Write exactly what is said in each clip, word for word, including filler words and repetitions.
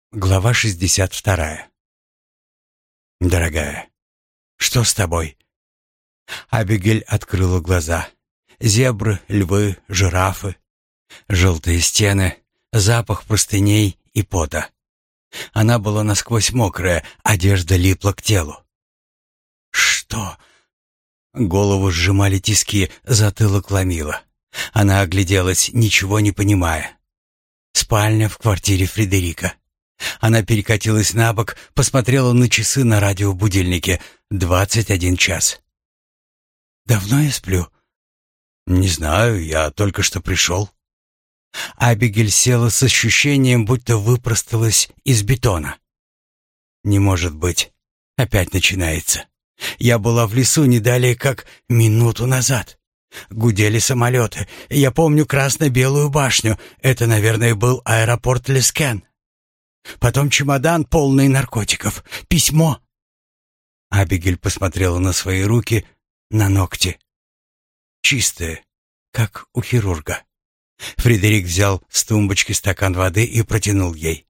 Глава шестьдесят вторая. «Дорогая, что с тобой?» Абигель открыла глаза. Зебры, львы, жирафы, желтые стены, запах простыней и пота. Она была насквозь мокрая, одежда липла к телу. «Что?» Голову сжимали тиски, затылок ломило. Она огляделась, ничего не понимая. Спальня в квартире Фредерика. Она перекатилась на бок, посмотрела на часы на радиобудильнике. Двадцать один час. «Давно я сплю?» «Не знаю, я только что пришел». Абигель села с ощущением, будто выпросталась из бетона. «Не может быть. Опять начинается. Я была в лесу не далее, как минуту назад. Гудели самолеты. Я помню красно-белую башню. Это, наверное, был аэропорт Лескен. Потом чемодан, полный наркотиков. Письмо». Абигель посмотрела на свои руки, на ногти. Чистые, как у хирурга. Фредерик взял с тумбочки стакан воды и протянул ей.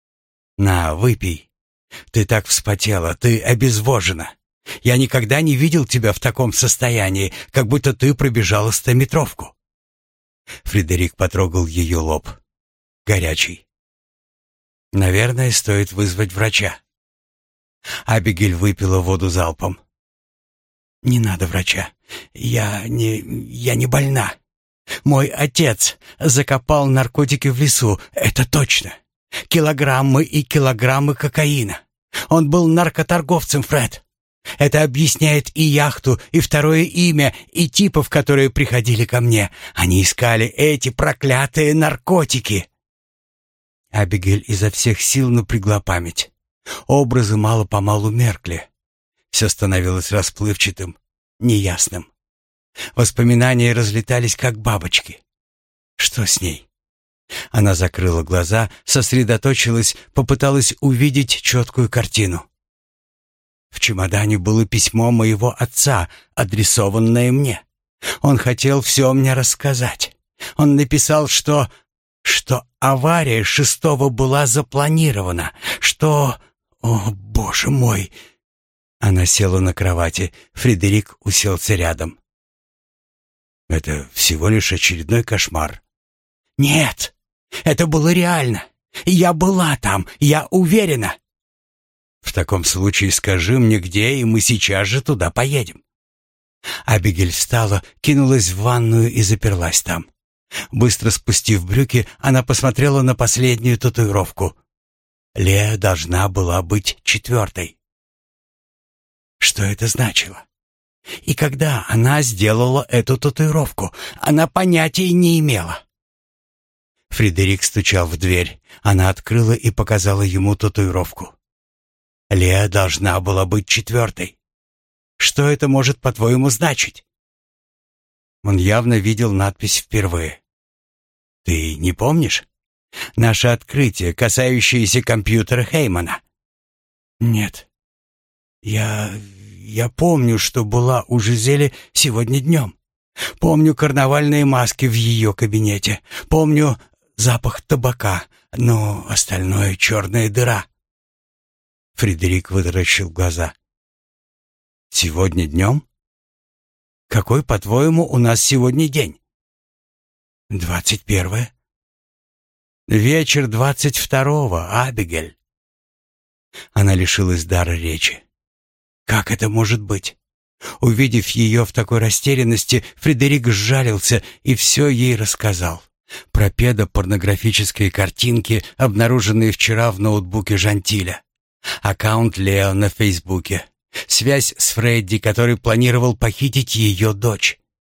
«На, выпей. Ты так вспотела, ты обезвожена. Я никогда не видел тебя в таком состоянии, как будто ты пробежала стометровку». Фредерик потрогал ее лоб. Горячий. «Наверное, стоит вызвать врача». Абигель выпила воду залпом. «Не надо врача. Я не... я не больна. Мой отец закопал наркотики в лесу, это точно. Килограммы и килограммы кокаина. Он был наркоторговцем, Фред. Это объясняет и яхту, и второе имя, и типов, которые приходили ко мне. Они искали эти проклятые наркотики». Абигель изо всех сил напрягла память. Образы мало-помалу меркли. Все становилось расплывчатым, неясным. Воспоминания разлетались, как бабочки. Что с ней? Она закрыла глаза, сосредоточилась, попыталась увидеть четкую картину. В чемодане было письмо моего отца, адресованное мне. Он хотел все мне рассказать. Он написал, что... что авария шестого была запланирована, что... О, боже мой! Она села на кровати, Фредерик уселся рядом. «Это всего лишь очередной кошмар». «Нет, это было реально. Я была там, я уверена». «В таком случае скажи мне, где, и мы сейчас же туда поедем». Абигель встала, кинулась в ванную и заперлась там. Быстро спустив брюки, она посмотрела на последнюю татуировку. Леа должна была быть четвертой. Что это значило? И когда она сделала эту татуировку, она понятия не имела. Фредерик стучал в дверь. Она открыла и показала ему татуировку. Леа должна была быть четвертой. Что это может, по-твоему, значить? Он явно видел надпись впервые. «Ты не помнишь? Наше открытие, касающееся компьютера Хеймана». «Нет. Я... я помню, что была у Жизели сегодня днем. Помню карнавальные маски в ее кабинете. Помню запах табака, но остальное — черная дыра». Фредерик вытаращил глаза. «Сегодня днем? Какой, по-твоему, у нас сегодня день?» «Двадцать первое». «Вечер двадцать второго, Абигель». Она лишилась дара речи. Как это может быть? Увидев ее в такой растерянности, Фредерик сжалился и все ей рассказал. Про педопорнографические картинки, обнаруженные вчера в ноутбуке Жантиля. Аккаунт Лео на Фейсбуке. Связь с Фредди, который планировал похитить ее дочь.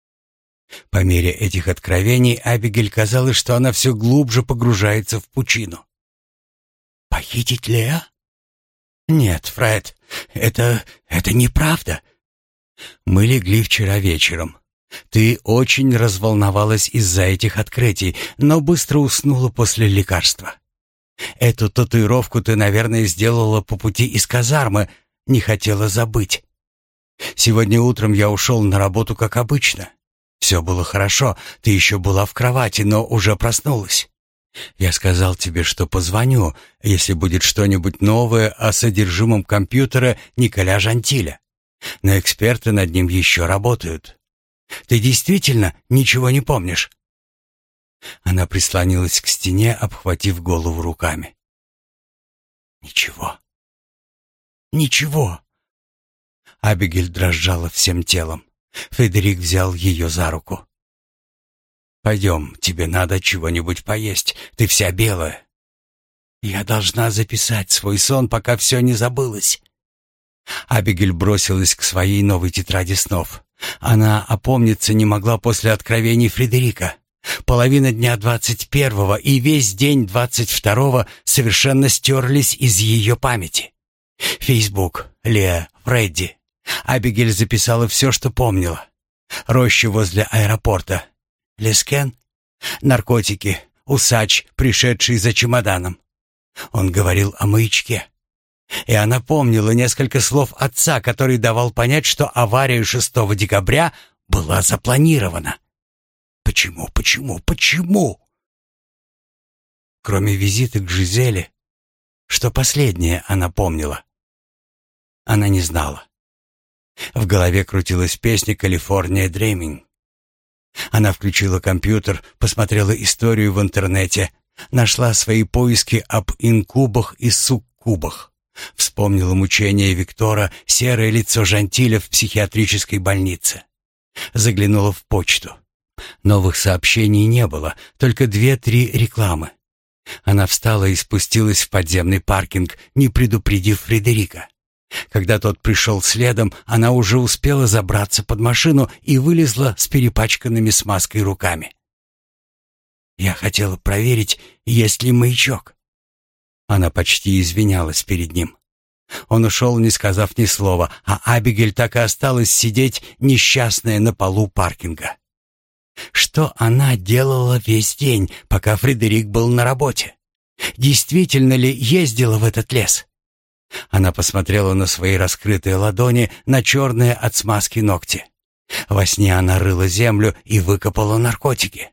По мере этих откровений Абигель казалось, что она все глубже погружается в пучину. «Похитить Лео? Нет, Фред, это... это неправда. Мы легли вчера вечером. Ты очень разволновалась из-за этих открытий, но быстро уснула после лекарства. Эту татуировку ты, наверное, сделала по пути из казармы, не хотела забыть. Сегодня утром я ушел на работу, как обычно. Все было хорошо, ты еще была в кровати, но уже проснулась. Я сказал тебе, что позвоню, если будет что-нибудь новое о содержимом компьютера Николя Жантиля. Но эксперты над ним еще работают. Ты действительно ничего не помнишь?» Она прислонилась к стене, обхватив голову руками. «Ничего. Ничего». Абигейль дрожала всем телом. Фредерик взял ее за руку. «Пойдем, тебе надо чего-нибудь поесть. Ты вся белая». «Я должна записать свой сон, пока все не забылось». Абигейль бросилась к своей новой тетради снов. Она опомниться не могла после откровений Фредерика. Половина дня двадцать первого и весь день двадцать второго совершенно стерлись из ее памяти. Фейсбук, Леа, Фредди. Абигейль записала все, что помнила. Роща возле аэропорта. Лескен. Наркотики. Усач, пришедший за чемоданом. Он говорил о маячке. И она помнила несколько слов отца, который давал понять, что авария шестого декабря была запланирована. Почему, почему, почему? Кроме визита к Жизели, что последнее она помнила? Она не знала. В голове крутилась песня «Калифорния Dreaming». Она включила компьютер, посмотрела историю в интернете, нашла свои поиски об инкубах и суккубах, вспомнила мучения Виктора, серое лицо Жантиля в психиатрической больнице. Заглянула в почту. Новых сообщений не было, только две-три рекламы. Она встала и спустилась в подземный паркинг, не предупредив Фредерика. Когда тот пришел следом, она уже успела забраться под машину и вылезла с перепачканными смазкой руками. «Я хотела проверить, есть ли маячок». Она почти извинялась перед ним. Он ушел, не сказав ни слова, а Абигейль так и осталась сидеть, несчастная, на полу паркинга. Что она делала весь день, пока Фредерик был на работе? Действительно ли ездила в этот лес? Она посмотрела на свои раскрытые ладони, на черные от смазки ногти. Во сне она рыла землю и выкопала наркотики.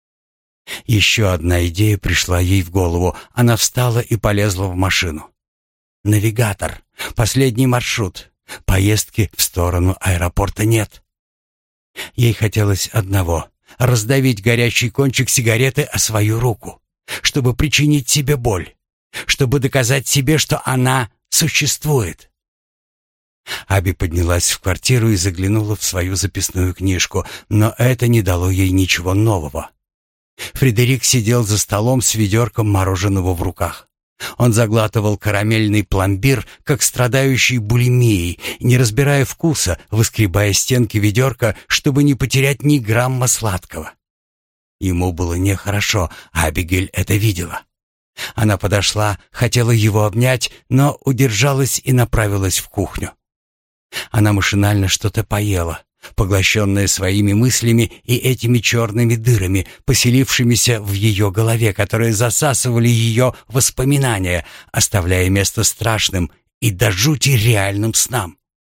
Еще одна идея пришла ей в голову. Она встала и полезла в машину. Навигатор, последний маршрут. Поездки в сторону аэропорта нет. Ей хотелось одного — раздавить горячий кончик сигареты о свою руку, чтобы причинить себе боль, чтобы доказать себе, что она существует. Аби поднялась в квартиру и заглянула в свою записную книжку, но это не дало ей ничего нового. Фредерик сидел за столом с ведерком мороженого в руках. Он заглатывал карамельный пломбир, как страдающий булимией, не разбирая вкуса, выскребая стенки ведерка, чтобы не потерять ни грамма сладкого. Ему было нехорошо, а Абигейль это видела. Она подошла, хотела его обнять, но удержалась и направилась в кухню. Она машинально что-то поела, поглощенная своими мыслями и этими черными дырами, поселившимися в ее голове, которые засасывали ее воспоминания, оставляя место страшным и до жути реальным снам.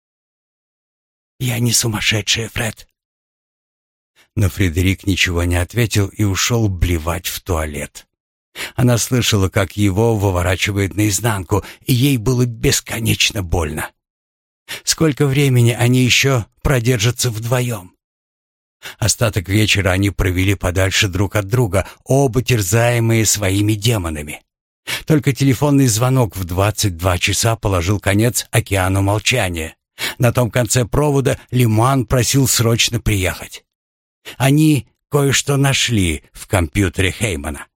«Я не сумасшедшая, Фред». Но Фредерик ничего не ответил и ушел блевать в туалет. Она слышала, как его выворачивает наизнанку, и ей было бесконечно больно. Сколько времени они еще продержатся вдвоем? Остаток вечера они провели подальше друг от друга, оба терзаемые своими демонами. Только телефонный звонок в двадцать два часа положил конец океану молчания. На том конце провода Лиман просил срочно приехать. Они кое-что нашли в компьютере Хеймана.